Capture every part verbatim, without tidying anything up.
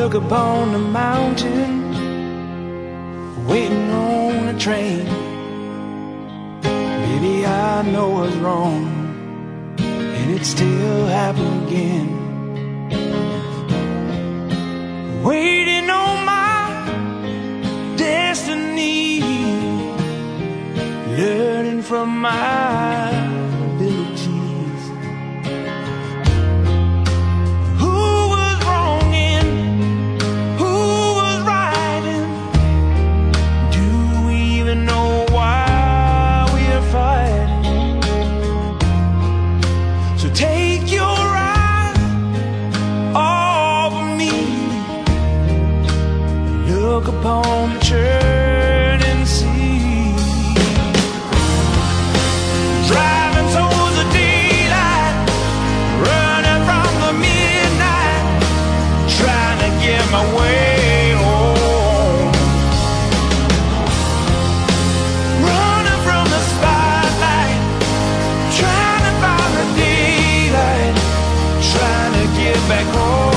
look upon the mountain, waiting on a train. Baby, I know what's wrong, and it still happened again. Waiting on my destiny, learning from my abilities. Who was wrong and who was right, and do we even know why we are fighting? So take your eyes off of me, look upon the churning sea, driving towards the daylight, running from the midnight, trying to get my way home, running from the spotlight, trying to find the daylight, trying to get back home.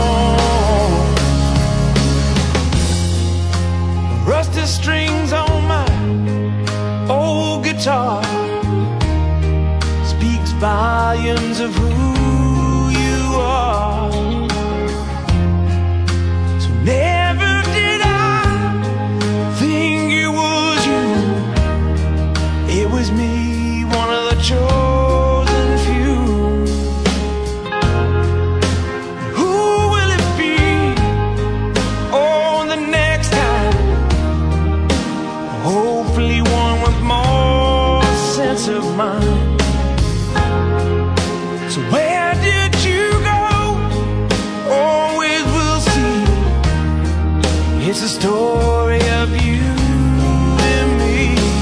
Rusty strings on my old guitar speaks volumes of who you are. So never did I think it was you. It was me, one of the chosen few. Who will it be? Oh, the next time, hopefully one with more sense of mind. So where did you go? Always will see. It's a story of you and me,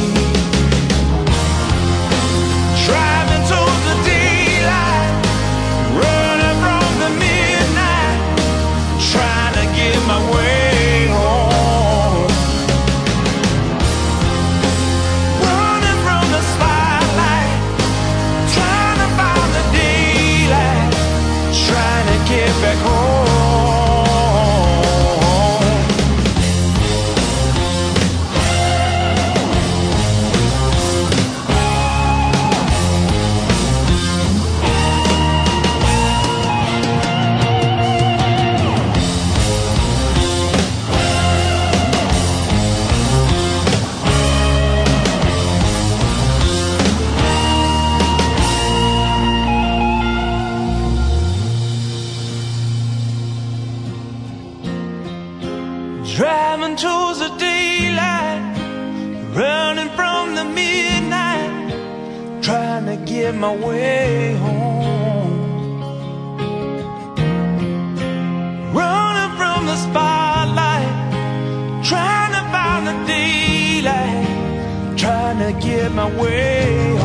driving towards the daylight, running from the midnight, trying to get my way home, running from the spotlight, trying to find the daylight, trying to get back home. Driving towards the daylight, running from the midnight, trying to get my way home, running from the spotlight, trying to find the daylight, trying to get my way home.